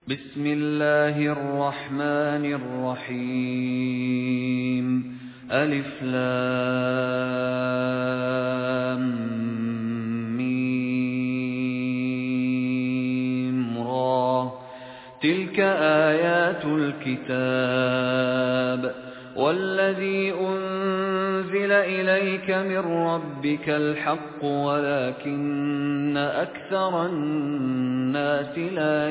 بسم الله الرحمن الرحيم ألف لام ميم را تلك آيات الكتاب والذي أنزل إليك من ربك الحق ولكن أكثر الناس لا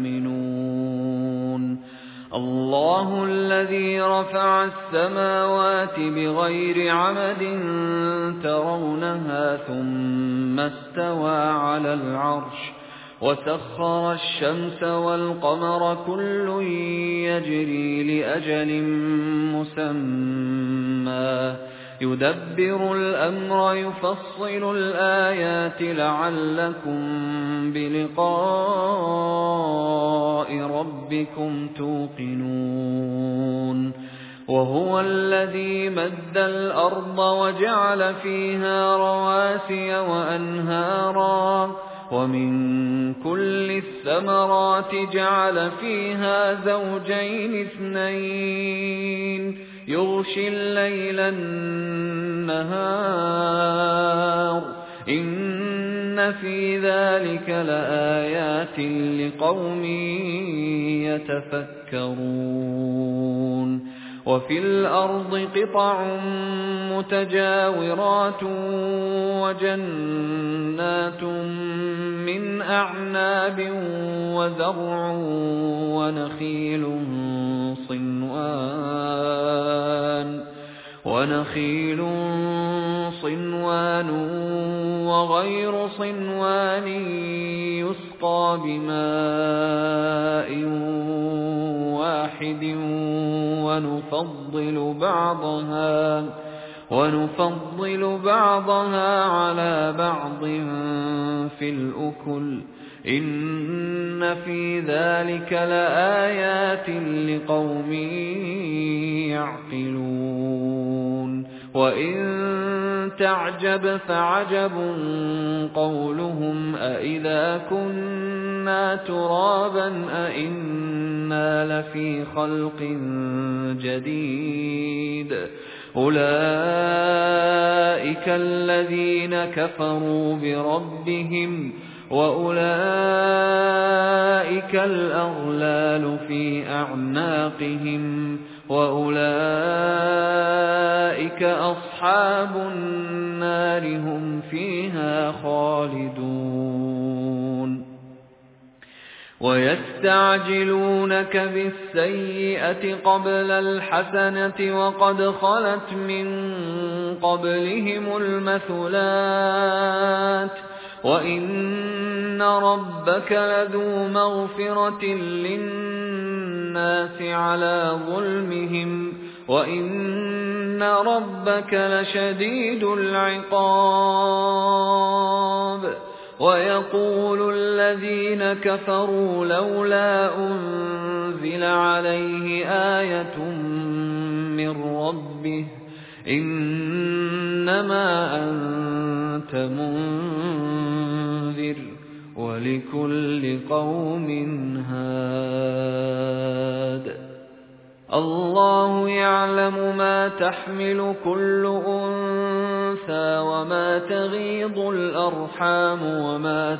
يؤمنون الله الذي رفع السماوات بغير عمد ترونها ثم استوى على العرش وسخر الشمس والقمر كل يجري لأجل مسمى يدبر الأمر يفصل الآيات لعلكم بلقاء ربكم توقنون وهو الذي مد الأرض وجعل فيها رواسي وأنهارا ومن كل الثمرات جعل فيها زوجين اثنين يغشي الليل النهار إن في ذلك لآيات لقوم يتفكرون وفي الأرض قطع متجاورات وجنات من أعناب وزرع ونخيل صنوان وغير صنوان يسقى بماء واحد ونفضل بعضها على بعض في الأكل إن في ذلك لآيات لقوم يعقلون وإن تعجب فعجب قولهم أإذا كنا ترابا أإنا لفي خلق جديد أولئك الذين كفروا بربهم وأولئك الأغلال في أعناقهم وأولئك أصحاب النار هم فيها خالدون ويستعجلونك بالسيئة قبل الحسنة وقد خلت من قبلهم المثلات وإن ربك لذو مغفرة للناس على ظلمهم وإن ربك لشديد العقاب ويقول الذين كفروا لولا أنزل عليه آية من ربه إنما أنت منذر ولكل قوم هاد الله يعلم ما تحمل كل أنثى وما تغيض الأرحام وما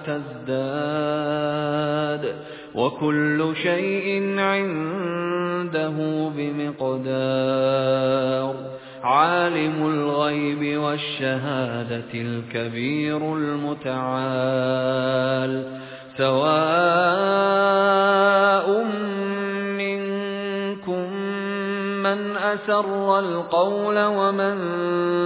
تزداد وكل شيء عنده بمقدار عالم الغيب والشهادة الكبير المتعال سواء منكم من أسر القول ومن